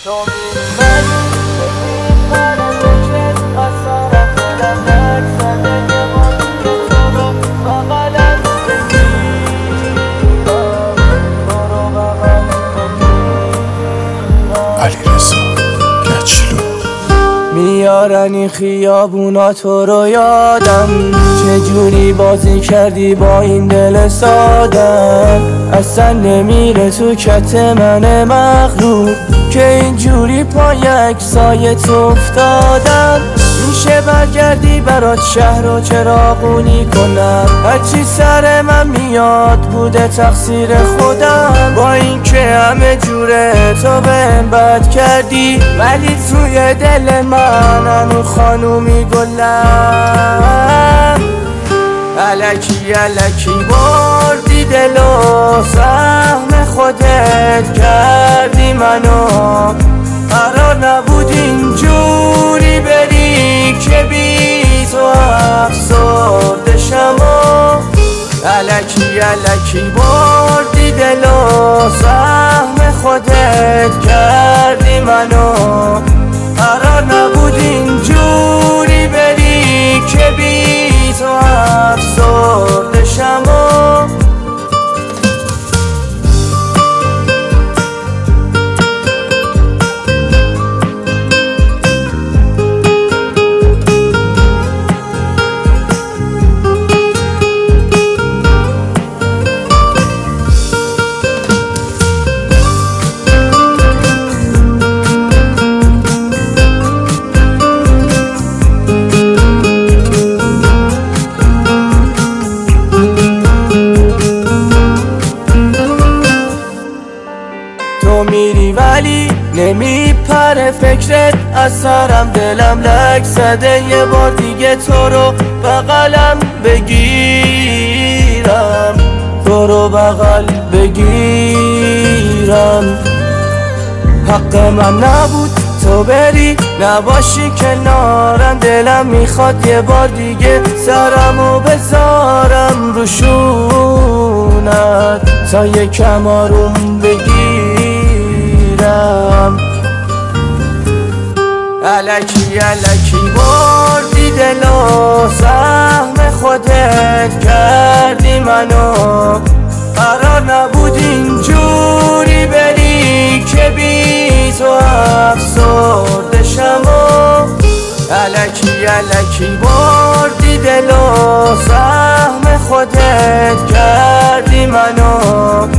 تو می‌مانی من فکرت اثرم دلم لک زده یه بار دیگه تو رو بغلم بگیرم تو رو بغل بگیرم علیرضا گچلو میارن این خیابونا تو رو یادم چجوری بازی کردی با این دل سادم اصلا نمیره تو کت من مغرور که اینجوری پای اکسایت افتادم میشه برگردی برات شهر رو چراغونی کنم هرچی سر من میاد بوده تقصیر خودم با این که همه جوره تو بهم بد کردی ولی توی دل من هنو خانومی گلم الکی الکی بردی دلو سهم خودت کردی منو قرار نبود اینجوری بری که بی تو افسرده شم الکی الکی بردی دلو سهم خودت کردی منو قرار نبود اینجوری بری که بی تو افسرده شم تو میری ولی نمیپره فکرت اثرم دلم لک زده یه بار دیگه تو رو بغلم بگیرم تو رو بغل بگیرم حق من نبود تو بری نباشی کنارم دلم میخواد یه بار دیگه سرمو بذارم رو شونت تا یکم آروم بگیرم الکی الکی بردی دلو سهم خودت کردی منو قرار نبود اینجوری بری که بی تو افسرده شم الکی الکی بردی دلو سهم خودت کردی منو